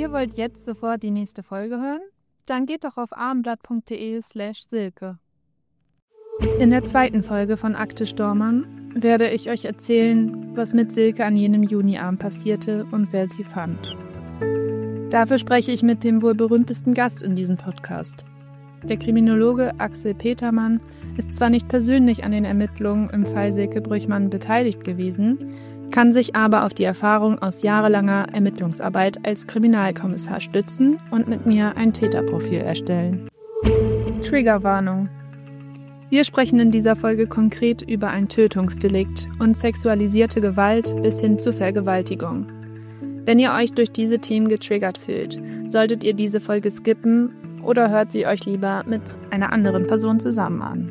Ihr wollt jetzt sofort die nächste Folge hören? Dann geht doch auf abendblatt.de/Silke. In der zweiten Folge von Akte Stormann werde ich euch erzählen, was mit Silke an jenem Juniabend passierte und wer sie fand. Dafür spreche ich mit dem wohl berühmtesten Gast in diesem Podcast. Der Kriminologe Axel Petermann ist zwar nicht persönlich an den Ermittlungen im Fall Silke Brüchmann beteiligt gewesen, kann sich aber auf die Erfahrung aus jahrelanger Ermittlungsarbeit als Kriminalkommissar stützen und mit mir ein Täterprofil erstellen. Triggerwarnung. Wir sprechen in dieser Folge konkret über ein Tötungsdelikt und sexualisierte Gewalt bis hin zu Vergewaltigung. Wenn ihr euch durch diese Themen getriggert fühlt, solltet ihr diese Folge skippen oder hört sie euch lieber mit einer anderen Person zusammen an.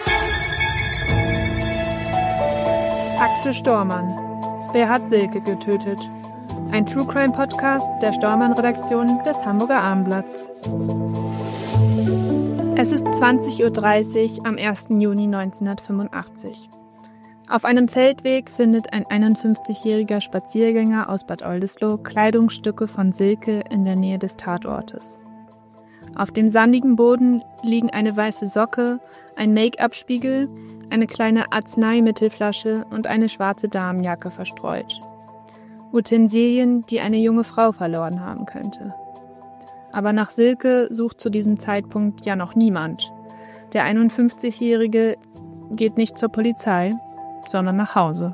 Akte Stormann. Wer hat Silke getötet? Ein True Crime Podcast der Stormann-Redaktion des Hamburger Abendblatts. Es ist 20:30 Uhr am 1. Juni 1985. Auf einem Feldweg findet ein 51-jähriger Spaziergänger aus Bad Oldesloe Kleidungsstücke von Silke in der Nähe des Tatortes. Auf dem sandigen Boden liegen eine weiße Socke, ein Make-up-Spiegel, eine kleine Arzneimittelflasche und eine schwarze Damenjacke verstreut. Utensilien, die eine junge Frau verloren haben könnte. Aber nach Silke sucht zu diesem Zeitpunkt ja noch niemand. Der 51-Jährige geht nicht zur Polizei, sondern nach Hause.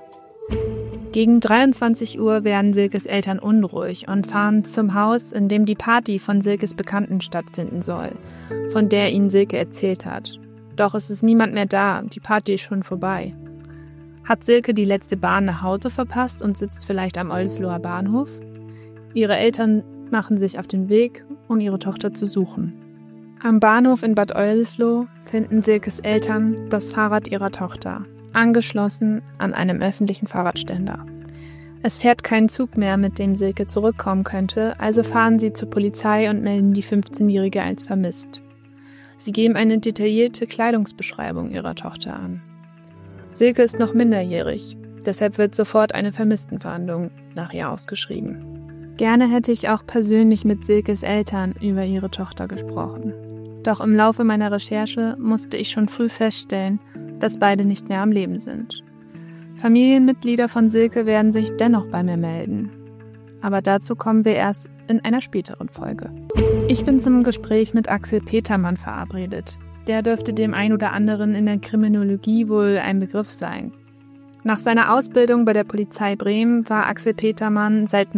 Gegen 23 Uhr werden Silkes Eltern unruhig und fahren zum Haus, in dem die Party von Silkes Bekannten stattfinden soll, von der ihnen Silke erzählt hat. Doch es ist niemand mehr da, die Party ist schon vorbei. Hat Silke die letzte Bahn nach Hause verpasst und sitzt vielleicht am Oldesloer Bahnhof? Ihre Eltern machen sich auf den Weg, um ihre Tochter zu suchen. Am Bahnhof in Bad Oldesloe finden Silkes Eltern das Fahrrad ihrer Tochter, angeschlossen an einem öffentlichen Fahrradständer. Es fährt kein Zug mehr, mit dem Silke zurückkommen könnte, also fahren sie zur Polizei und melden die 15-Jährige als vermisst. Sie geben eine detaillierte Kleidungsbeschreibung ihrer Tochter an. Silke ist noch minderjährig, deshalb wird sofort eine Vermisstenfahndung nach ihr ausgeschrieben. Gerne hätte ich auch persönlich mit Silkes Eltern über ihre Tochter gesprochen. Doch im Laufe meiner Recherche musste ich schon früh feststellen, dass beide nicht mehr am Leben sind. Familienmitglieder von Silke werden sich dennoch bei mir melden. Aber dazu kommen wir erst in einer späteren Folge. Ich bin zum Gespräch mit Axel Petermann verabredet. Der dürfte dem ein oder anderen in der Kriminologie wohl ein Begriff sein. Nach seiner Ausbildung bei der Polizei Bremen war Axel Petermann seit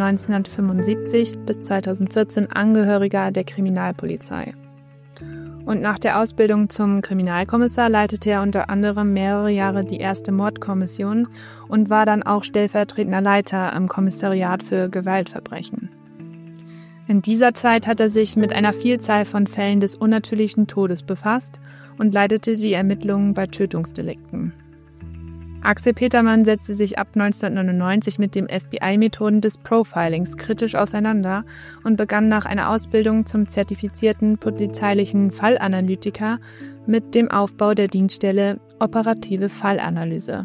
1975 bis 2014 Angehöriger der Kriminalpolizei. Und nach der Ausbildung zum Kriminalkommissar leitete er unter anderem mehrere Jahre die erste Mordkommission und war dann auch stellvertretender Leiter am Kommissariat für Gewaltverbrechen. In dieser Zeit hat er sich mit einer Vielzahl von Fällen des unnatürlichen Todes befasst und leitete die Ermittlungen bei Tötungsdelikten. Axel Petermann setzte sich ab 1999 mit den FBI-Methoden des Profilings kritisch auseinander und begann nach einer Ausbildung zum zertifizierten polizeilichen Fallanalytiker mit dem Aufbau der Dienststelle Operative Fallanalyse.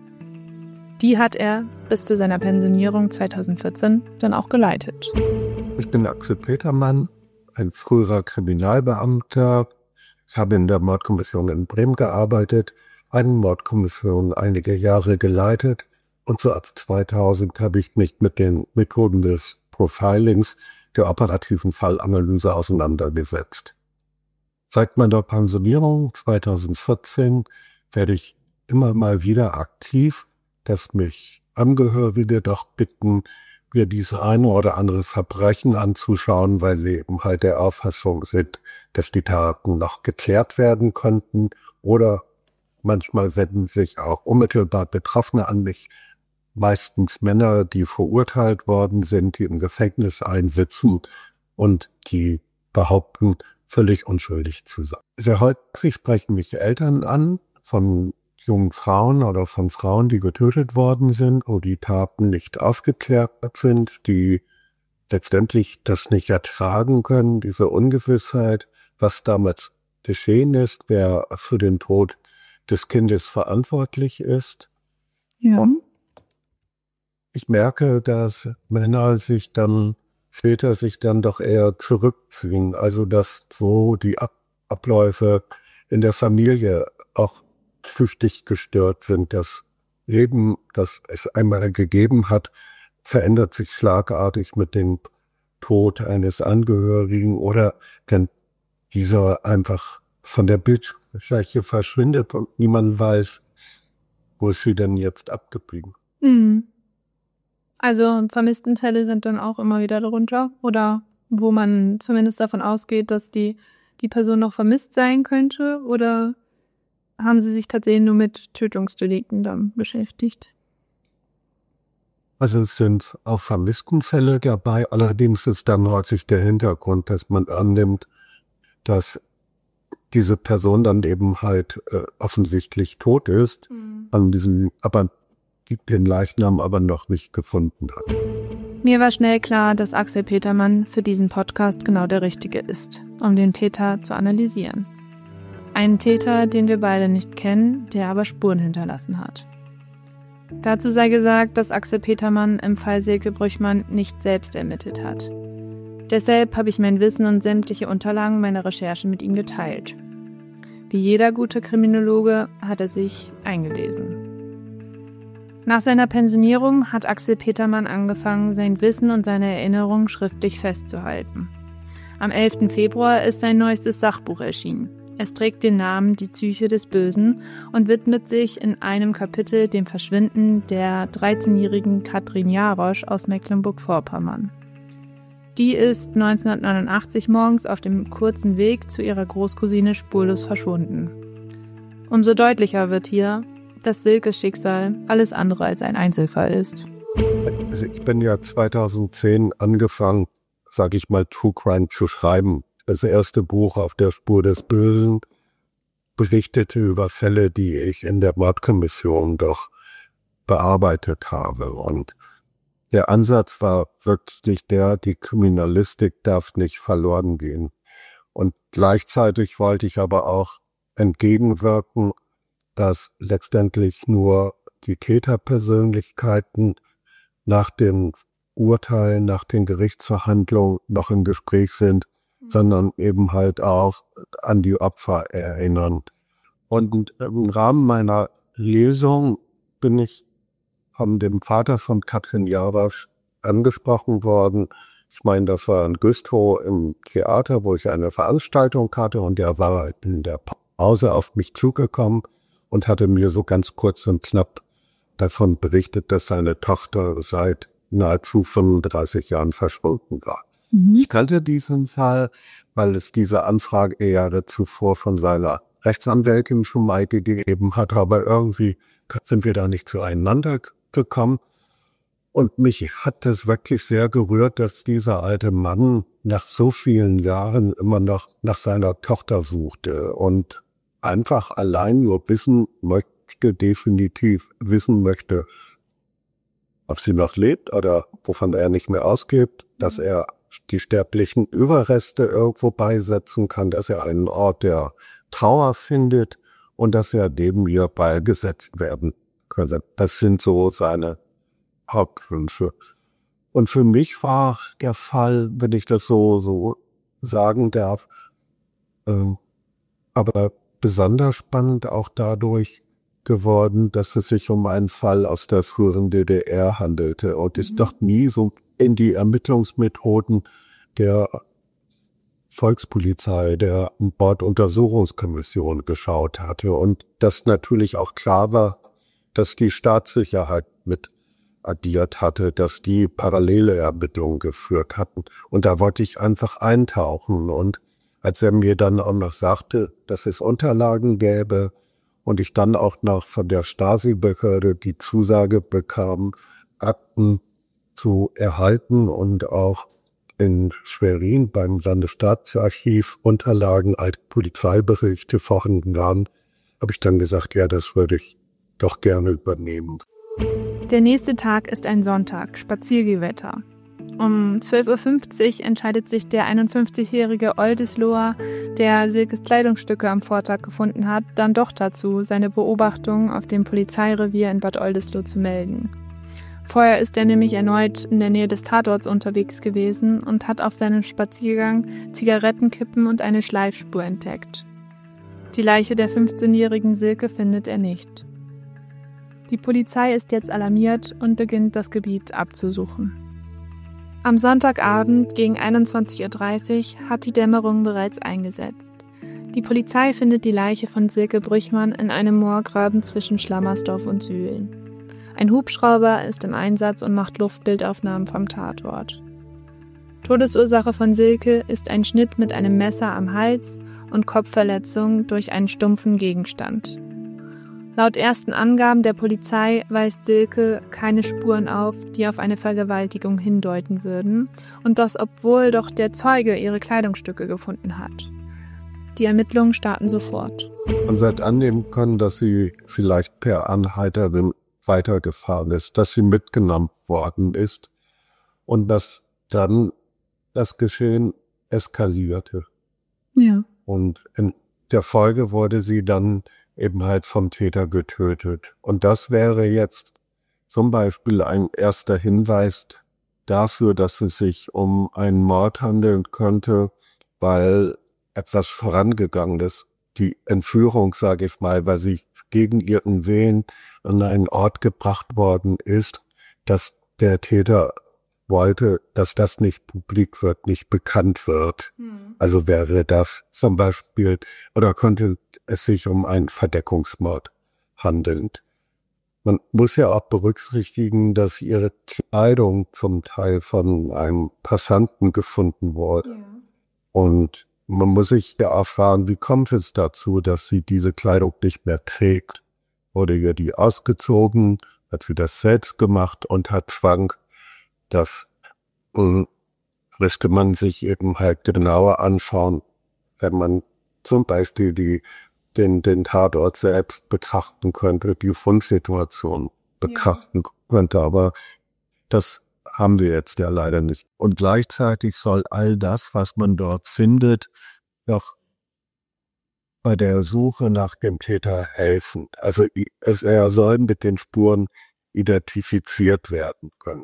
Die hat er bis zu seiner Pensionierung 2014 dann auch geleitet. Ich bin Axel Petermann, ein früherer Kriminalbeamter. Ich habe in der Mordkommission in Bremen gearbeitet, eine Mordkommission einige Jahre geleitet und so ab 2000 habe ich mich mit den Methoden des Profilings, der operativen Fallanalyse auseinandergesetzt. Seit meiner Pensionierung 2014 werde ich immer mal wieder aktiv, dass mich Angehörige doch bitten, mir diese eine oder andere Verbrechen anzuschauen, weil sie eben halt der Auffassung sind, dass die Taten noch geklärt werden könnten, oder manchmal wenden sich auch unmittelbar Betroffene an mich, meistens Männer, die verurteilt worden sind, die im Gefängnis einsitzen und die behaupten, völlig unschuldig zu sein. Sehr häufig sprechen mich Eltern an von jungen Frauen oder von Frauen, die getötet worden sind, wo die Taten nicht aufgeklärt sind, die letztendlich das nicht ertragen können, diese Ungewissheit, was damals geschehen ist, wer für den Tod des Kindes verantwortlich ist. Ja. Ich merke, dass Männer sich dann Väter sich dann doch eher zurückziehen. Also dass so die Abläufe in der Familie auch flüchtig gestört sind. Das Leben, das es einmal gegeben hat, verändert sich schlagartig mit dem Tod eines Angehörigen oder wenn dieser einfach von der Bildfläche verschwindet und niemand weiß, wo ist sie denn jetzt abgeblieben. Also Vermisstenfälle sind dann auch immer wieder darunter oder wo man zumindest davon ausgeht, dass die Person noch vermisst sein könnte, oder haben Sie sich tatsächlich nur mit Tötungsdelikten dann beschäftigt? Also es sind auch Vermisstenfälle dabei, allerdings ist dann häufig der Hintergrund, dass man annimmt, dass diese Person dann eben halt offensichtlich tot ist, aber den Leichnam aber noch nicht gefunden hat. Mir war schnell klar, dass Axel Petermann für diesen Podcast genau der Richtige ist, um den Täter zu analysieren. Einen Täter, den wir beide nicht kennen, der aber Spuren hinterlassen hat. Dazu sei gesagt, dass Axel Petermann im Fall Silke Brüchmann nicht selbst ermittelt hat. Deshalb habe ich mein Wissen und sämtliche Unterlagen meiner Recherche mit ihm geteilt. Wie jeder gute Kriminologe hat er sich eingelesen. Nach seiner Pensionierung hat Axel Petermann angefangen, sein Wissen und seine Erinnerungen schriftlich festzuhalten. Am 11. Februar ist sein neuestes Sachbuch erschienen. Es trägt den Namen Die Psyche des Bösen und widmet sich in einem Kapitel dem Verschwinden der 13-jährigen Katrin Jarosch aus Mecklenburg-Vorpommern. Die ist 1989 morgens auf dem kurzen Weg zu ihrer Großcousine spurlos verschwunden. Umso deutlicher wird hier, dass Silkes Schicksal alles andere als ein Einzelfall ist. Also ich bin ja 2010 angefangen, sage ich mal, True Crime zu schreiben. Das erste Buch Auf der Spur des Bösen berichtete über Fälle, die ich in der Mordkommission doch bearbeitet habe. Und der Ansatz war wirklich die Kriminalistik darf nicht verloren gehen. Und gleichzeitig wollte ich aber auch entgegenwirken, dass letztendlich nur die Täterpersönlichkeiten nach dem Urteil, nach den Gerichtsverhandlungen noch im Gespräch sind, sondern eben halt auch an die Opfer erinnern. Und im Rahmen meiner Lesung bin ich von dem Vater von Katrin Jarosch angesprochen worden. Ich meine, das war in Güstrow im Theater, wo ich eine Veranstaltung hatte, und der war in der Pause auf mich zugekommen und hatte mir so ganz kurz und knapp davon berichtet, dass seine Tochter seit nahezu 35 Jahren verschwunden war. Ich kannte diesen Fall, weil es diese Anfrage Jahre zuvor von seiner Rechtsanwältin schon mal gegeben hat, aber irgendwie sind wir da nicht zueinander gekommen. Und mich hat das wirklich sehr gerührt, dass dieser alte Mann nach so vielen Jahren immer noch nach seiner Tochter suchte und einfach allein nur definitiv wissen möchte, ob sie noch lebt oder wovon er nicht mehr ausgibt, dass er die sterblichen Überreste irgendwo beisetzen kann, dass er einen Ort der Trauer findet und dass er neben ihr beigesetzt werden könnte. Das sind so seine Hauptwünsche. Und für mich war der Fall, wenn ich das so sagen darf, aber besonders spannend auch dadurch geworden, dass es sich um einen Fall aus der früheren DDR handelte und ich doch nie so in die Ermittlungsmethoden der Volkspolizei, der Borduntersuchungskommission geschaut hatte und dass natürlich auch klar war, dass die Staatssicherheit mit addiert hatte, dass die parallele Ermittlungen geführt hatten. Und da wollte ich einfach eintauchen. Und als er mir dann auch noch sagte, dass es Unterlagen gäbe und ich dann auch noch von der Stasi-Behörde die Zusage bekam, Akten zu erhalten und auch in Schwerin beim Landesstaatsarchiv Unterlagen als Polizeiberichte vorhanden waren, habe ich dann gesagt, ja, das würde ich doch gerne übernehmen. Der nächste Tag ist ein Sonntag, Spaziergehwetter. Um 12.50 Uhr entscheidet sich der 51-jährige Oldesloher, der Silkes Kleidungsstücke am Vortag gefunden hat, dann doch dazu, seine Beobachtungen auf dem Polizeirevier in Bad Oldesloe zu melden. Vorher ist er nämlich erneut in der Nähe des Tatorts unterwegs gewesen und hat auf seinem Spaziergang Zigarettenkippen und eine Schleifspur entdeckt. Die Leiche der 15-jährigen Silke findet er nicht. Die Polizei ist jetzt alarmiert und beginnt, das Gebiet abzusuchen. Am Sonntagabend gegen 21:30 Uhr hat die Dämmerung bereits eingesetzt. Die Polizei findet die Leiche von Silke Brüchmann in einem Moorgraben zwischen Schlammersdorf und Sühlen. Ein Hubschrauber ist im Einsatz und macht Luftbildaufnahmen vom Tatort. Todesursache von Silke ist ein Schnitt mit einem Messer am Hals und Kopfverletzung durch einen stumpfen Gegenstand. Laut ersten Angaben der Polizei weist Silke keine Spuren auf, die auf eine Vergewaltigung hindeuten würden, und das obwohl doch der Zeuge ihre Kleidungsstücke gefunden hat. Die Ermittlungen starten sofort. Man wird annehmen können, dass sie vielleicht per Anhalterin weitergefahren ist, dass sie mitgenommen worden ist und dass dann das Geschehen eskalierte. Ja. Und in der Folge wurde sie dann eben halt vom Täter getötet. Und das wäre jetzt zum Beispiel ein erster Hinweis dafür, dass es sich um einen Mord handeln könnte, weil etwas vorangegangen ist. Die Entführung, sage ich mal, weil sie gegen ihren Willen an einen Ort gebracht worden ist, dass der Täter wollte, dass das nicht publik wird, nicht bekannt wird. Also wäre das zum Beispiel, oder könnte es sich um einen Verdeckungsmord handeln. Man muss ja auch berücksichtigen, dass ihre Kleidung zum Teil von einem Passanten gefunden wurde. Ja. Und man muss sich ja auch fragen, wie kommt es dazu, dass sie diese Kleidung nicht mehr trägt? Wurde ihr die ausgezogen, hat sie das selbst gemacht und hat Zwang? Das müsste man sich eben halt genauer anschauen, wenn man zum Beispiel den Tatort selbst betrachten könnte, die Fundsituation betrachten könnte. Aber das haben wir jetzt ja leider nicht. Und gleichzeitig soll all das, was man dort findet, doch bei der Suche nach dem Täter helfen. Also er soll mit den Spuren identifiziert werden können.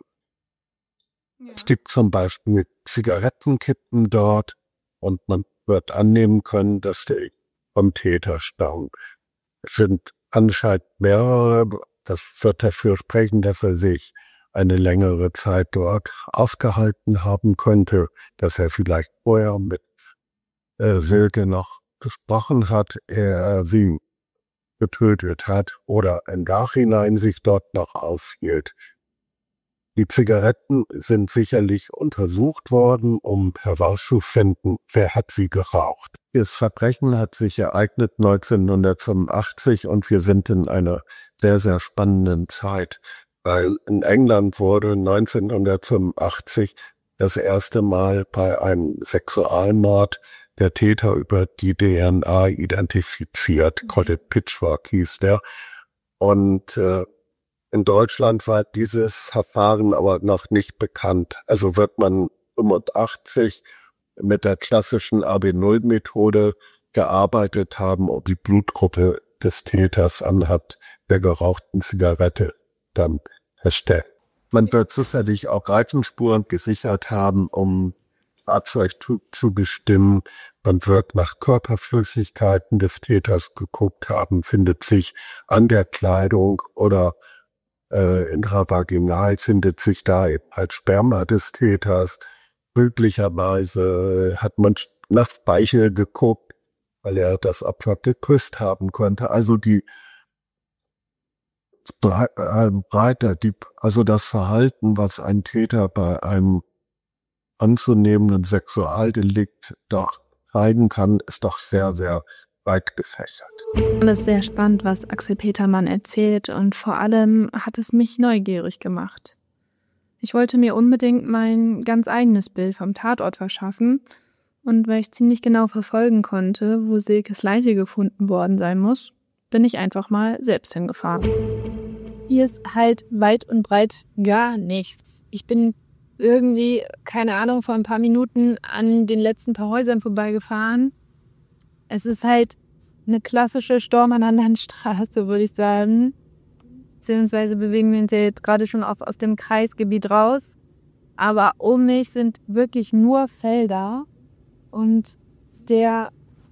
Ja. Es gibt zum Beispiel Zigarettenkippen dort und man wird annehmen können, dass die vom Täter stammen. Es sind anscheinend mehrere. Das wird dafür sprechen, dass er sich eine längere Zeit dort aufgehalten haben könnte, dass er vielleicht vorher mit Silke noch gesprochen hat, er sie getötet hat oder im Nachhinein sich dort noch aufhielt. Die Zigaretten sind sicherlich untersucht worden, um herauszufinden, wer hat sie geraucht. Das Verbrechen hat sich ereignet 1985 und wir sind in einer sehr, sehr spannenden Zeit, weil in England wurde 1985 das erste Mal bei einem Sexualmord der Täter über die DNA identifiziert. Colin Pitchfork hieß der. Und in Deutschland war dieses Verfahren aber noch nicht bekannt. Also wird man 85 mit der klassischen AB0-Methode gearbeitet haben, um die Blutgruppe des Täters anhand der gerauchten Zigarette dann feststellen. Man wird sicherlich auch Reifenspuren gesichert haben, um Fahrzeugtyp zu bestimmen. Man wird nach Körperflüssigkeiten des Täters geguckt haben, findet sich an der Kleidung oder intravaginal findet sich da eben halt Sperma des Täters. Möglicherweise hat man nach Speichel geguckt, weil er das Opfer geküsst haben konnte. Also die Breite, also das Verhalten, was ein Täter bei einem anzunehmenden Sexualdelikt doch zeigen kann, ist doch sehr, sehr weit gefächert. Das ist sehr spannend, was Axel Petermann erzählt, und vor allem hat es mich neugierig gemacht. Ich wollte mir unbedingt mein ganz eigenes Bild vom Tatort verschaffen, und weil ich ziemlich genau verfolgen konnte, wo Silkes Leiche gefunden worden sein muss, bin ich einfach mal selbst hingefahren. Hier ist halt weit und breit gar nichts. Ich bin irgendwie, keine Ahnung, vor ein paar Minuten an den letzten paar Häusern vorbeigefahren. Es ist halt eine klassische Storm an der Landstraße, würde ich sagen. beziehungsweise bewegen wir uns ja jetzt gerade schon aus dem Kreisgebiet raus. Aber um mich sind wirklich nur Felder und der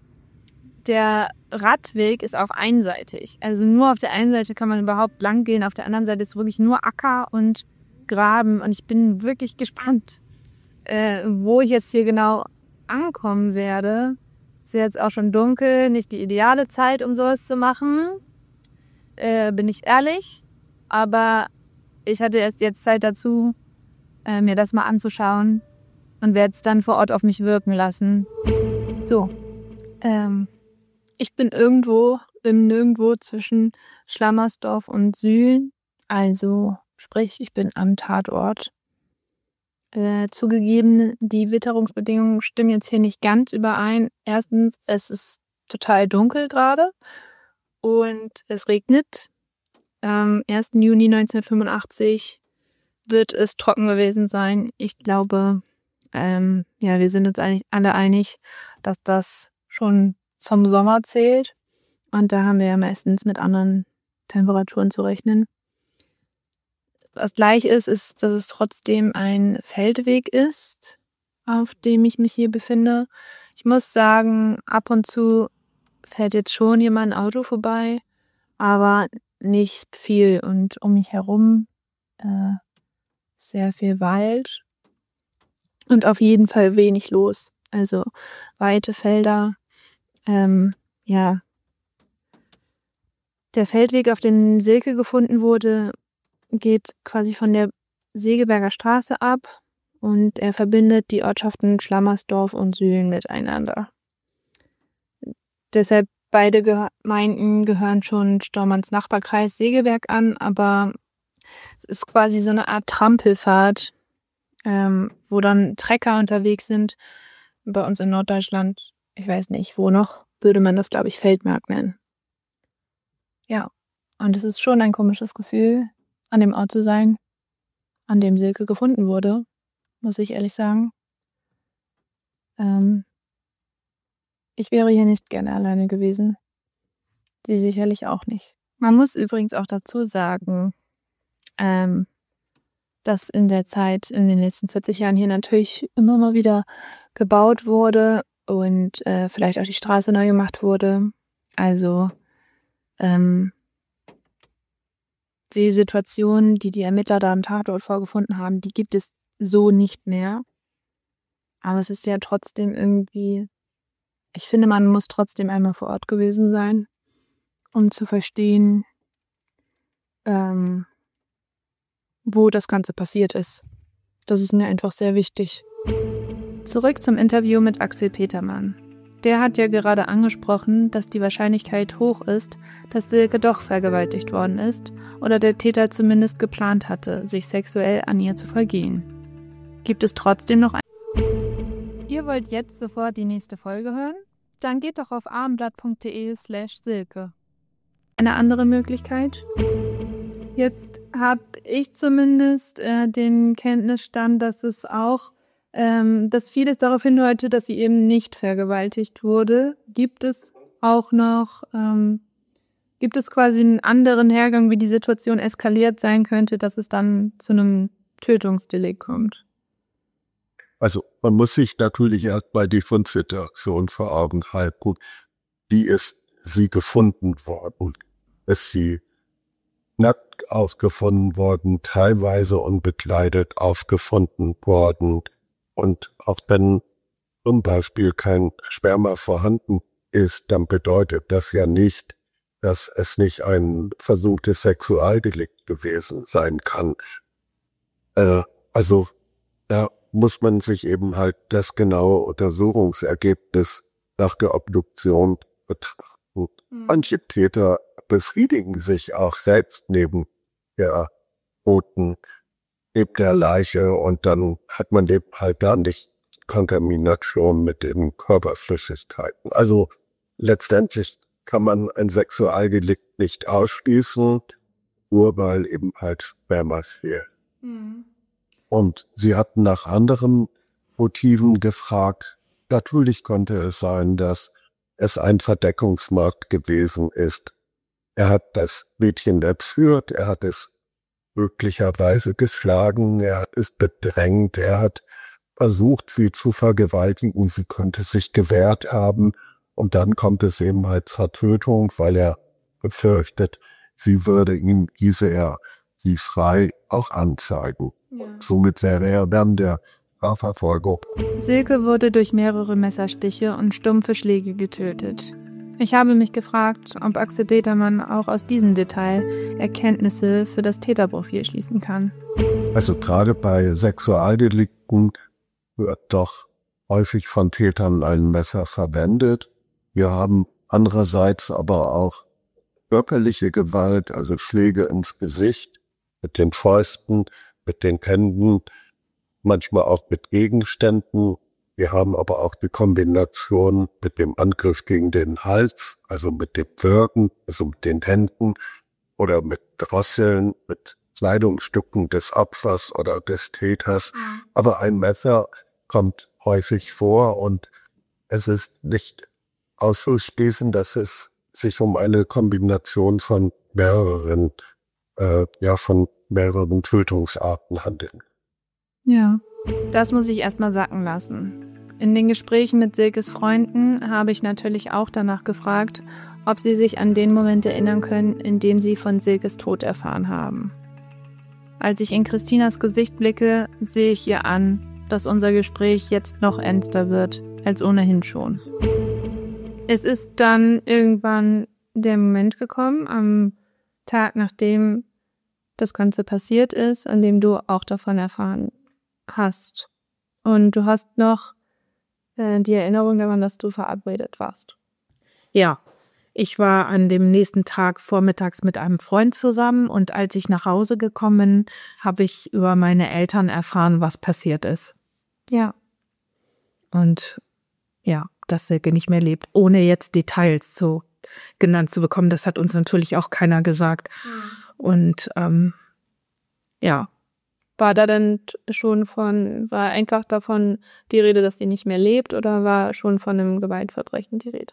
Radweg ist auch einseitig. Also nur auf der einen Seite kann man überhaupt lang gehen, auf der anderen Seite ist wirklich nur Acker und Graben. Und ich bin wirklich gespannt, wo ich jetzt hier genau ankommen werde. Ist jetzt auch schon dunkel, nicht die ideale Zeit, um sowas zu machen. Bin ich ehrlich. Aber ich hatte erst jetzt Zeit dazu, mir das mal anzuschauen und werde es dann vor Ort auf mich wirken lassen. So, ich bin irgendwo im Nirgendwo zwischen Schlammersdorf und Sühlen. Also sprich, ich bin am Tatort. Zugegeben, die Witterungsbedingungen stimmen jetzt hier nicht ganz überein. Erstens, es ist total dunkel gerade und es regnet. Am 1. Juni 1985 wird es trocken gewesen sein. Ich glaube, wir sind uns eigentlich alle einig, dass das schon zum Sommer zählt. Und da haben wir ja meistens mit anderen Temperaturen zu rechnen. Was gleich ist, dass es trotzdem ein Feldweg ist, auf dem ich mich hier befinde. Ich muss sagen, ab und zu fährt jetzt schon hier mal ein Auto vorbei, aber nicht viel. Und um mich herum sehr viel Wald und auf jeden Fall wenig los. Also weite Felder. Der Feldweg, auf den Silke gefunden wurde, geht quasi von der Segeberger Straße ab und er verbindet die Ortschaften Schlammersdorf und Sühlen miteinander. Deshalb beide Gemeinden gehören schon Stormanns Nachbarkreis Segeberg an, aber es ist quasi so eine Art Trampelfahrt, wo dann Trecker unterwegs sind. Bei uns in Norddeutschland, ich weiß nicht, wo noch, würde man das, glaube ich, Feldmark nennen. Ja, und es ist schon ein komisches Gefühl, an dem Ort zu sein, an dem Silke gefunden wurde, muss ich ehrlich sagen. Ich wäre hier nicht gerne alleine gewesen. Sie sicherlich auch nicht. Man muss übrigens auch dazu sagen, dass in der Zeit, in den letzten 40 Jahren hier natürlich immer mal wieder gebaut wurde und vielleicht auch die Straße neu gemacht wurde. Also die Situation, die Ermittler da am Tatort vorgefunden haben, die gibt es so nicht mehr. Aber es ist ja trotzdem irgendwie, ich finde, man muss trotzdem einmal vor Ort gewesen sein, um zu verstehen, wo das Ganze passiert ist. Das ist mir einfach sehr wichtig. Zurück zum Interview mit Axel Petermann. Der hat ja gerade angesprochen, dass die Wahrscheinlichkeit hoch ist, dass Silke doch vergewaltigt worden ist oder der Täter zumindest geplant hatte, sich sexuell an ihr zu vergehen. Gibt es trotzdem noch ein... Ihr wollt jetzt sofort die nächste Folge hören? Dann geht doch auf abendblatt.de/Silke. Eine andere Möglichkeit? Jetzt habe ich zumindest den Kenntnisstand, dass es auch dass vieles darauf hindeutet, dass sie eben nicht vergewaltigt wurde. Gibt es auch noch, gibt es quasi einen anderen Hergang, wie die Situation eskaliert sein könnte, dass es dann zu einem Tötungsdelikt kommt? Also man muss sich natürlich erstmal die Fundsituation vor Augen halten. Wie ist sie gefunden worden? Ist sie nackt aufgefunden worden, teilweise unbekleidet aufgefunden worden? Und auch wenn zum Beispiel kein Sperma vorhanden ist, dann bedeutet das ja nicht, dass es nicht ein versuchtes Sexualdelikt gewesen sein kann. Also da muss man sich eben halt das genaue Untersuchungsergebnis nach der Obduktion betrachten. Manche Täter befriedigen sich auch selbst neben der Toten, neben der Leiche, und dann hat man eben halt da nicht Kontamination mit den Körperflüssigkeiten. Also letztendlich kann man ein Sexualdelikt nicht ausschließen, nur weil eben halt Sperma fehlt. Und sie hatten nach anderen Motiven gefragt. Natürlich konnte es sein, dass es ein Verdeckungsmord gewesen ist. Er hat das Mädchen entführt, er hat es möglicherweise geschlagen, er hat es bedrängt, er hat versucht, sie zu vergewaltigen, sie könnte sich gewehrt haben und dann kommt es eben halt zur Tötung, weil er befürchtet, sie würde ihm, hieße er, sie frei auch anzeigen. Ja. Somit wäre er dann der Strafverfolgung. Silke wurde durch mehrere Messerstiche und stumpfe Schläge getötet. Ich habe mich gefragt, ob Axel Petermann auch aus diesem Detail Erkenntnisse für das Täterprofil schließen kann. Also gerade bei Sexualdelikten wird doch häufig von Tätern ein Messer verwendet. Wir haben andererseits aber auch körperliche Gewalt, also Schläge ins Gesicht, mit den Fäusten, mit den Händen, manchmal auch mit Gegenständen. Wir haben aber auch die Kombination mit dem Angriff gegen den Hals, also mit dem Würgen, also mit den Händen oder mit Drosseln, mit Kleidungsstücken des Opfers oder des Täters. Aber ein Messer kommt häufig vor und es ist nicht auszuschließen, dass es sich um eine Kombination von mehreren Tötungsarten handelt. Ja, das muss ich erstmal sacken lassen. In den Gesprächen mit Silkes Freunden habe ich natürlich auch danach gefragt, ob sie sich an den Moment erinnern können, in dem sie von Silkes Tod erfahren haben. Als ich in Christinas Gesicht blicke, sehe ich ihr an, dass unser Gespräch jetzt noch ernster wird als ohnehin schon. Es ist dann irgendwann der Moment gekommen, am Tag, nachdem das Ganze passiert ist, an dem du auch davon erfahren hast. Und du hast noch die Erinnerung daran, dass du verabredet warst. Ja, ich war an dem nächsten Tag vormittags mit einem Freund zusammen und als ich nach Hause gekommen bin, habe ich über meine Eltern erfahren, was passiert ist. Ja. Und ja, dass Silke nicht mehr lebt, ohne jetzt Details genannt zu bekommen. Das hat uns natürlich auch keiner gesagt. Und ja. War da denn war einfach davon die Rede, dass sie nicht mehr lebt, oder war schon von einem Gewaltverbrechen die Rede?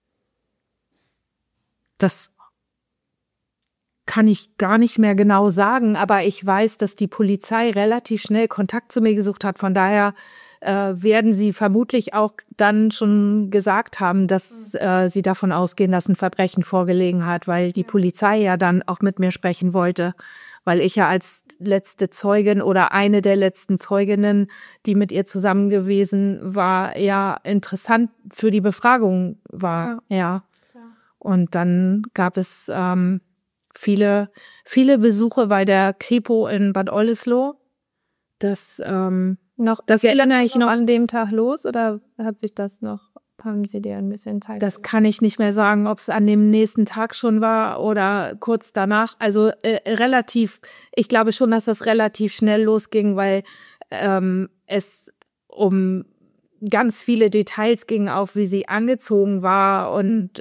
Das kann ich gar nicht mehr genau sagen, aber ich weiß, dass die Polizei relativ schnell Kontakt zu mir gesucht hat. Von daher werden sie vermutlich auch dann schon gesagt haben, dass sie davon ausgehen, dass ein Verbrechen vorgelegen hat, weil die Polizei ja dann auch mit mir sprechen wollte, weil ich ja als letzte Zeugin oder eine der letzten Zeuginnen, die mit ihr zusammen gewesen war, ja interessant für die Befragung war. Ja. Und dann gab es viele Besuche bei der Kripo in Bad Oldesloe. Das erinnere ich noch an dem Tag los, oder haben Sie dir ein bisschen Zeit? Das kann ich nicht mehr sagen, ob es an dem nächsten Tag schon war oder kurz danach. Also ich glaube schon, dass das relativ schnell losging, weil es um ganz viele Details ging, auch wie sie angezogen war und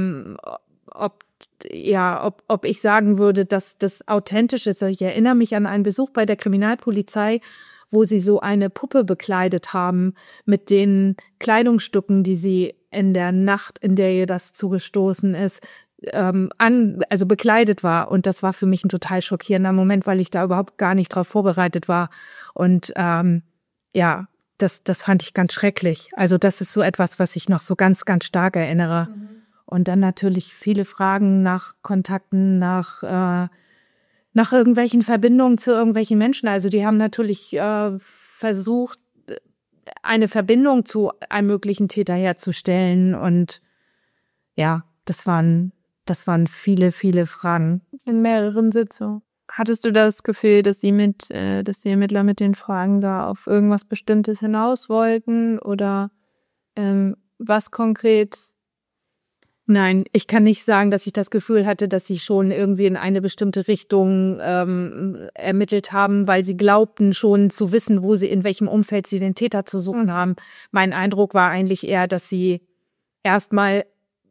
ob ich sagen würde, dass das authentisch ist. Ich erinnere mich an einen Besuch bei der Kriminalpolizei, wo sie so eine Puppe bekleidet haben mit den Kleidungsstücken, die sie in der Nacht, in der ihr das zugestoßen ist, bekleidet war. Und das war für mich ein total schockierender Moment, weil ich da überhaupt gar nicht drauf vorbereitet war. Und das fand ich ganz schrecklich. Also das ist so etwas, was ich noch so ganz, ganz stark erinnere. Und dann natürlich viele Fragen nach Kontakten, nach irgendwelchen Verbindungen zu irgendwelchen Menschen. Also die haben natürlich versucht, eine Verbindung zu einem möglichen Täter herzustellen. Und ja, das waren viele, viele Fragen. In mehreren Sitzungen. Hattest du das Gefühl, dass die Ermittler mit den Fragen da auf irgendwas Bestimmtes hinaus wollten? Oder was konkret? Nein, ich kann nicht sagen, dass ich das Gefühl hatte, dass sie schon irgendwie in eine bestimmte Richtung ermittelt haben, weil sie glaubten schon zu wissen, in welchem Umfeld sie den Täter zu suchen haben. Mein Eindruck war eigentlich eher, dass sie erstmal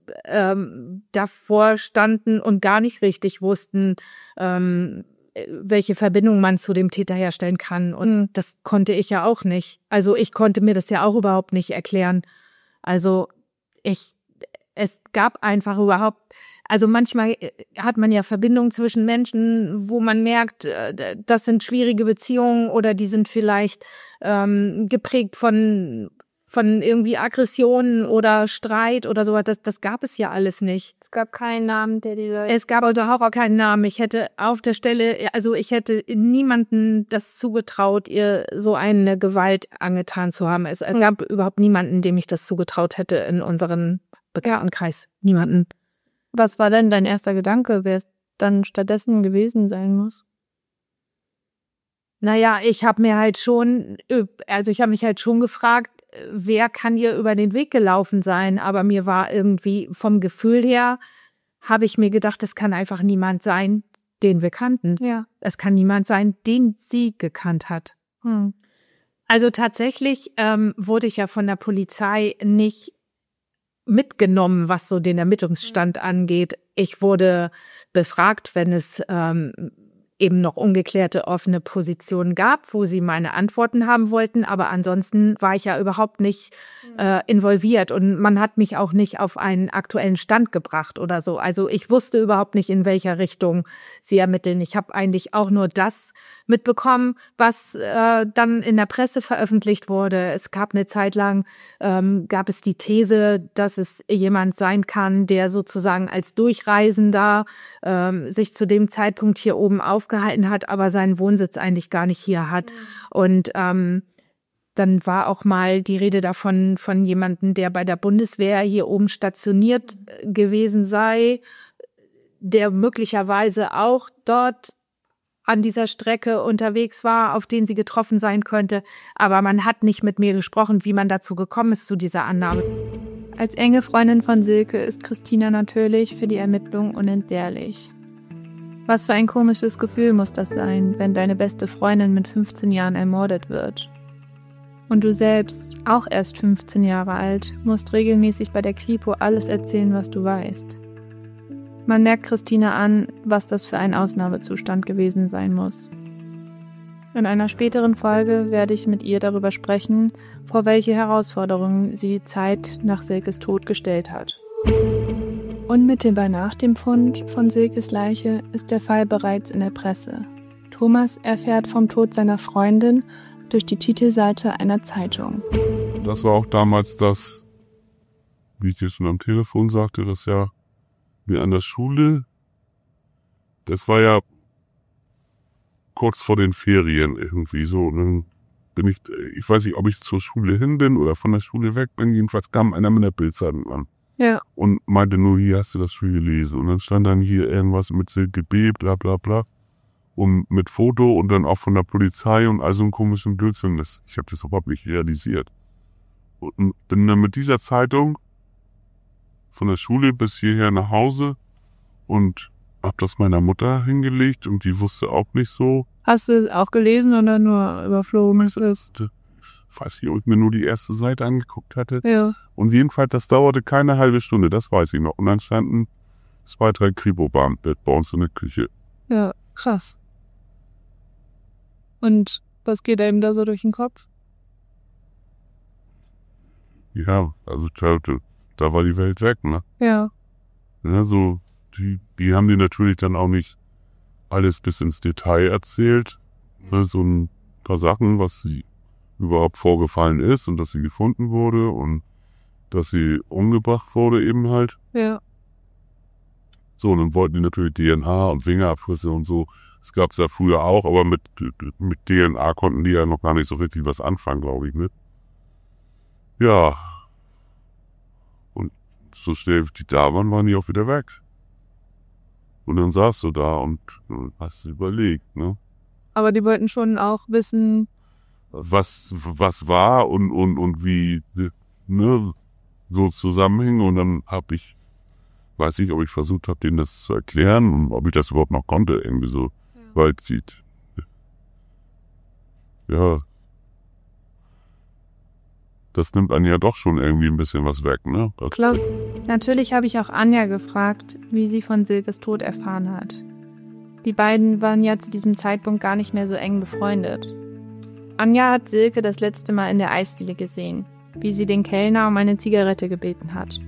davor standen und gar nicht richtig wussten, welche Verbindung man zu dem Täter herstellen kann. Und das konnte ich ja auch nicht. Also ich konnte mir das ja auch überhaupt nicht erklären. Also Es gab einfach überhaupt, also manchmal hat man ja Verbindungen zwischen Menschen, wo man merkt, das sind schwierige Beziehungen oder die sind vielleicht geprägt von irgendwie Aggressionen oder Streit oder sowas. Das gab es ja alles nicht. Es gab keinen Namen, der die Leute... Es gab auch keinen Namen. Ich hätte auf der Stelle, also ich hätte niemandem das zugetraut, ihr so eine Gewalt angetan zu haben. Es gab überhaupt niemanden, dem ich das zugetraut hätte in unserem Bekanntenkreis. Niemanden. Was war denn dein erster Gedanke, wer es dann stattdessen gewesen sein muss? Naja, ich habe mich halt schon gefragt, wer kann ihr über den Weg gelaufen sein? Aber mir war irgendwie vom Gefühl her, habe ich mir gedacht, es kann einfach niemand sein, den wir kannten. Ja. Es kann niemand sein, den sie gekannt hat. Also tatsächlich wurde ich ja von der Polizei nicht mitgenommen, was so den Ermittlungsstand angeht. Ich wurde befragt, wenn es eben noch ungeklärte offene Positionen gab, wo sie meine Antworten haben wollten. Aber ansonsten war ich ja überhaupt nicht involviert und man hat mich auch nicht auf einen aktuellen Stand gebracht oder so. Also ich wusste überhaupt nicht, in welcher Richtung sie ermitteln. Ich habe eigentlich auch nur das mitbekommen, was dann in der Presse veröffentlicht wurde. Es gab eine Zeit lang, gab es die These, dass es jemand sein kann, der sozusagen als Durchreisender sich zu dem Zeitpunkt hier oben aufgehalten hat, aber seinen Wohnsitz eigentlich gar nicht hier hat. Und dann war auch mal die Rede davon von jemandem, der bei der Bundeswehr hier oben stationiert gewesen sei, der möglicherweise auch dort an dieser Strecke unterwegs war, auf den sie getroffen sein könnte. Aber man hat nicht mit mir gesprochen, wie man dazu gekommen ist, zu dieser Annahme. Als enge Freundin von Silke ist Christina natürlich für die Ermittlung unentbehrlich. Was für ein komisches Gefühl muss das sein, wenn deine beste Freundin mit 15 Jahren ermordet wird? Und du selbst, auch erst 15 Jahre alt, musst regelmäßig bei der Kripo alles erzählen, was du weißt. Man merkt Christina an, was das für ein Ausnahmezustand gewesen sein muss. In einer späteren Folge werde ich mit ihr darüber sprechen, vor welche Herausforderungen sie die Zeit nach Silkes Tod gestellt hat. Unmittelbar nach dem Fund von Silkes Leiche ist der Fall bereits in der Presse. Thomas erfährt vom Tod seiner Freundin durch die Titelseite einer Zeitung. Das war auch damals das, wie ich dir schon am Telefon sagte, das ja wir an der Schule, das war ja kurz vor den Ferien irgendwie so. Und dann bin ich weiß nicht, ob ich zur Schule hin bin oder von der Schule weg bin, jedenfalls kam einer mit der Bildzeitung an. Ja. Und meinte nur, hier hast du das schon gelesen. Und dann stand dann hier irgendwas mit Silke B, bla bla bla. Und mit Foto und dann auch von der Polizei und all so einen komischen Blödsinn. Ich habe das überhaupt nicht realisiert. Und bin dann mit dieser Zeitung von der Schule bis hierher nach Hause und hab das meiner Mutter hingelegt und die wusste auch nicht so. Hast du es auch gelesen oder nur überflogen? Ich weiß nicht, ob ich mir nur die erste Seite angeguckt hatte. Ja. Und jedenfalls, das dauerte keine halbe Stunde, das weiß ich noch. Und dann standen 2, 3 Kripo-Beamte bei uns in der Küche. Ja, krass. Und was geht einem da so durch den Kopf? Ja, also da war die Welt weg, ne? Ja. Ja, so, die haben dir natürlich dann auch nicht alles bis ins Detail erzählt. Ne, so ein paar Sachen, was sie überhaupt vorgefallen ist und dass sie gefunden wurde und dass sie umgebracht wurde eben halt. Ja. So, und dann wollten die natürlich DNA und Fingerabdrücke und so. Das gab's ja früher auch, aber mit DNA konnten die ja noch gar nicht so richtig was anfangen, glaube ich, mit. Ja. Und so schnell wie die da waren die auch wieder weg. Und dann saßt du da und hast überlegt, ne? Aber die wollten schon auch wissen, was war und wie, ne, so zusammenhing. Und dann weiß ich, ob ich versucht habe, denen das zu erklären und ob ich das überhaupt noch konnte, irgendwie so. Ja. Weil das nimmt einen ja doch schon irgendwie ein bisschen was weg, ne? Klar. Natürlich habe ich auch Anja gefragt, wie sie von Silkes Tod erfahren hat. Die beiden waren ja zu diesem Zeitpunkt gar nicht mehr so eng befreundet. Anja hat Silke das letzte Mal in der Eisdiele gesehen, wie sie den Kellner um eine Zigarette gebeten hat.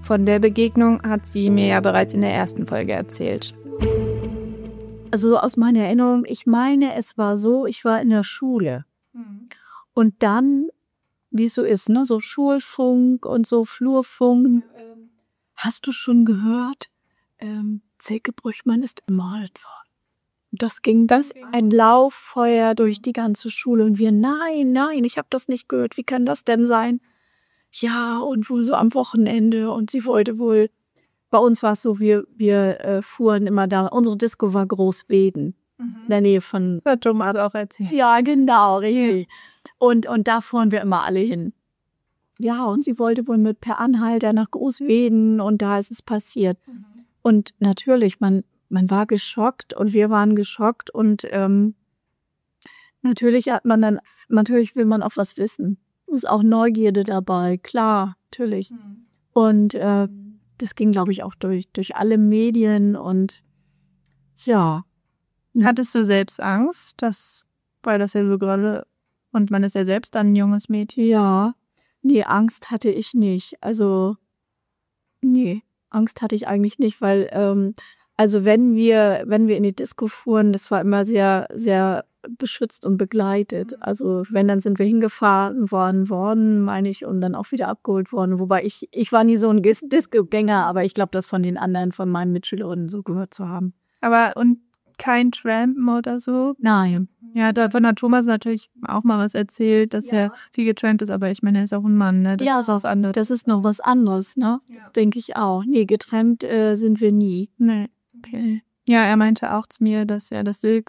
Von der Begegnung hat sie mir ja bereits in der ersten Folge erzählt. Also aus meiner Erinnerung, ich meine, es war so, ich war in der Schule. Und dann, wie es so ist, ne, so Schulfunk und so Flurfunk. Hast du schon gehört? Silke Brüchmann ist ermordet worden. Das ging ein Lauffeuer durch die ganze Schule und wir, nein, ich habe das nicht gehört. Wie kann das denn sein? Ja, und wohl so am Wochenende und sie wollte wohl, bei uns war es so, wir fuhren immer da, unsere Disco war Großweden, in der Nähe von... Das hat Thomas auch erzählt. Ja, genau, richtig. Und da fuhren wir immer alle hin. Ja, und sie wollte wohl mit Per Anhalter nach Großweden und da ist es passiert. Und natürlich, man war geschockt und wir waren geschockt und natürlich will man auch was wissen. Ist auch Neugierde dabei, klar, natürlich. Und das ging, glaube ich, auch durch alle Medien und ja. Hattest du selbst Angst, weil das ja so gerade, und man ist ja selbst dann ein junges Mädchen? Ja, nee, Angst hatte ich nicht. Also, nee, Angst hatte ich eigentlich nicht, weil, also wenn wir in die Disco fuhren, das war immer sehr, sehr beschützt und begleitet. Also wenn, dann sind wir hingefahren worden, meine ich, und dann auch wieder abgeholt worden. Wobei ich war nie so ein Disco-Gänger, aber ich glaube, das von den anderen, von meinen Mitschülerinnen so gehört zu haben. Aber und kein Trampen oder so? Nein. Ja, davon hat Thomas natürlich auch mal was erzählt, dass er viel getrampt ist, aber ich meine, er ist auch ein Mann, ne? Das ist was anderes. Das ist noch was anderes, ne? Ja. Das denke ich auch. Nee, getrennt sind wir nie. Nee, okay. Ja, er meinte auch zu mir, dass er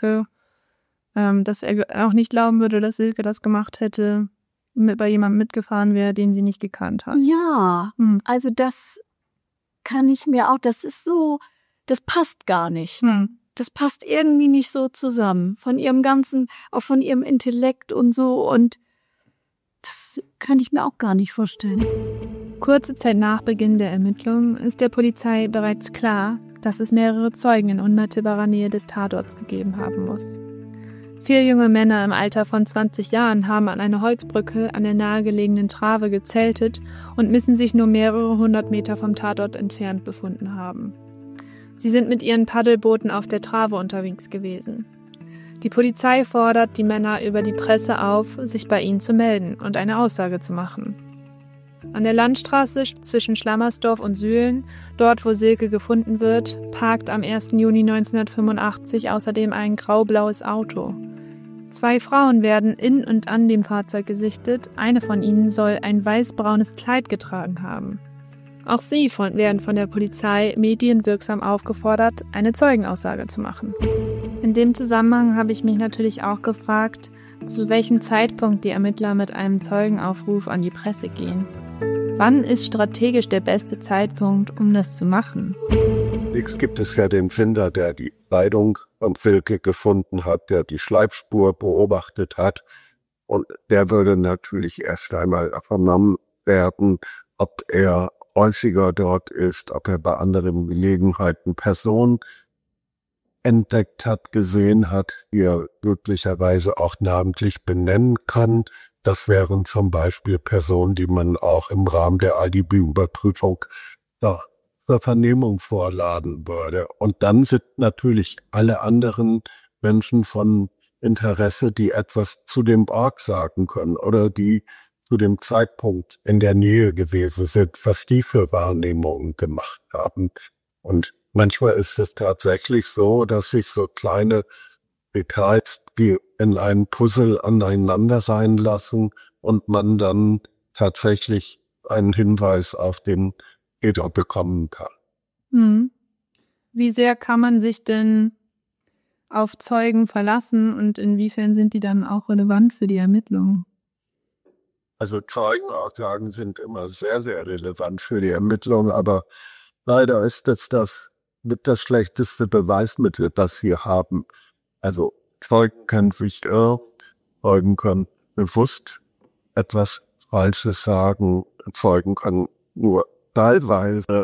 auch nicht glauben würde, dass Silke das gemacht hätte, bei jemandem mitgefahren wäre, den sie nicht gekannt hat. Ja, also das kann ich mir auch, das ist so, das passt gar nicht. Das passt irgendwie nicht so zusammen. Von ihrem ganzen, auch von ihrem Intellekt und so. Und das kann ich mir auch gar nicht vorstellen. Kurze Zeit nach Beginn der Ermittlungen ist der Polizei bereits klar, dass es mehrere Zeugen in unmittelbarer Nähe des Tatorts gegeben haben muss. 4 junge Männer im Alter von 20 Jahren haben an einer Holzbrücke an der nahegelegenen Trave gezeltet und müssen sich nur mehrere 100 Meter vom Tatort entfernt befunden haben. Sie sind mit ihren Paddelbooten auf der Trave unterwegs gewesen. Die Polizei fordert die Männer über die Presse auf, sich bei ihnen zu melden und eine Aussage zu machen. An der Landstraße zwischen Schlammersdorf und Sühlen, dort wo Silke gefunden wird, parkt am 1. Juni 1985 außerdem ein grau-blaues Auto. 2 Frauen werden in und an dem Fahrzeug gesichtet, eine von ihnen soll ein weiß-braunes Kleid getragen haben. Auch sie werden von der Polizei medienwirksam aufgefordert, eine Zeugenaussage zu machen. In dem Zusammenhang habe ich mich natürlich auch gefragt, zu welchem Zeitpunkt die Ermittler mit einem Zeugenaufruf an die Presse gehen. Wann ist strategisch der beste Zeitpunkt, um das zu machen? Jetzt gibt es ja den Finder, der die Kleidung von Silke gefunden hat, der die Schleifspur beobachtet hat. Und der würde natürlich erst einmal vernommen werden, ob er häufiger dort ist, ob er bei anderen Gelegenheiten Personen entdeckt hat, gesehen hat, die er möglicherweise auch namentlich benennen kann. Das wären zum Beispiel Personen, die man auch im Rahmen der Alibi-Überprüfung zur Vernehmung vorladen würde. Und dann sind natürlich alle anderen Menschen von Interesse, die etwas zu dem Ort sagen können oder die zu dem Zeitpunkt in der Nähe gewesen sind, was die für Wahrnehmungen gemacht haben. Und manchmal ist es tatsächlich so, dass sich so kleine Details wie in einem Puzzle aneinander sein lassen und man dann tatsächlich einen Hinweis auf den Täter bekommen kann. Wie sehr kann man sich denn auf Zeugen verlassen und inwiefern sind die dann auch relevant für die Ermittlungen? Also Zeugenaussagen sind immer sehr, sehr relevant für die Ermittlungen, aber leider ist es das mit das schlechteste Beweismittel, das wir haben. Also Zeugen können sich irren, Zeugen können bewusst etwas Falsches sagen, Zeugen können nur teilweise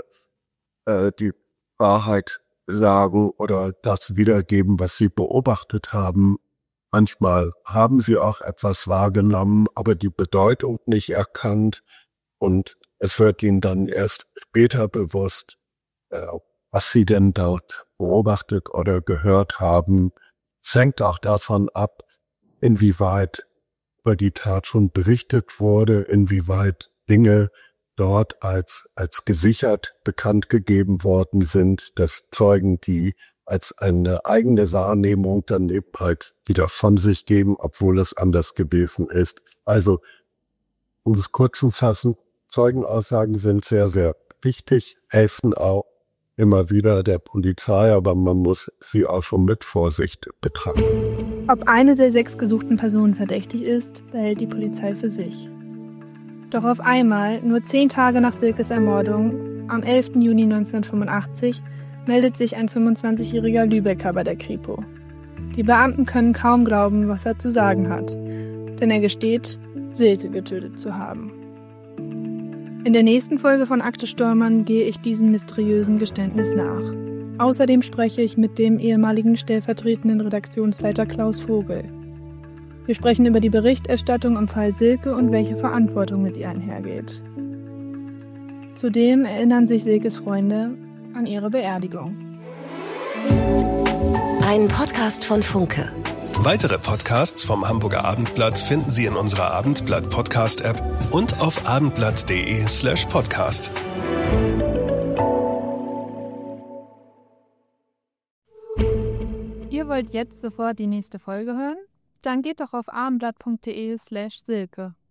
die Wahrheit sagen oder das wiedergeben, was sie beobachtet haben. Manchmal haben sie auch etwas wahrgenommen, aber die Bedeutung nicht erkannt. Und Es wird ihnen dann erst später bewusst, was sie denn dort beobachtet oder gehört haben. Es hängt auch davon ab, inwieweit über die Tat schon berichtet wurde, inwieweit Dinge dort als gesichert bekannt gegeben worden sind, dass Zeugen, die als eine eigene Wahrnehmung dann eben halt wieder von sich geben, obwohl es anders gewesen ist. Also, um es kurz zu fassen, Zeugenaussagen sind sehr, sehr wichtig, helfen auch immer wieder der Polizei, aber man muss sie auch schon mit Vorsicht betrachten. Ob eine der 6 gesuchten Personen verdächtig ist, behält die Polizei für sich. Doch auf einmal, nur 10 Tage nach Silkes Ermordung, am 11. Juni 1985, meldet sich ein 25-jähriger Lübecker bei der Kripo. Die Beamten können kaum glauben, was er zu sagen hat, denn er gesteht, Silke getötet zu haben. In der nächsten Folge von Akte Stollmann gehe ich diesem mysteriösen Geständnis nach. Außerdem spreche ich mit dem ehemaligen stellvertretenden Redaktionsleiter Klaus Vogel. Wir sprechen über die Berichterstattung im Fall Silke und welche Verantwortung mit ihr einhergeht. Zudem erinnern sich Silkes Freunde an ihre Beerdigung. Ein Podcast von Funke. Weitere Podcasts vom Hamburger Abendblatt finden Sie in unserer Abendblatt-Podcast-App und auf abendblatt.de/podcast. Ihr wollt jetzt sofort die nächste Folge hören? Dann geht doch auf abendblatt.de/Silke.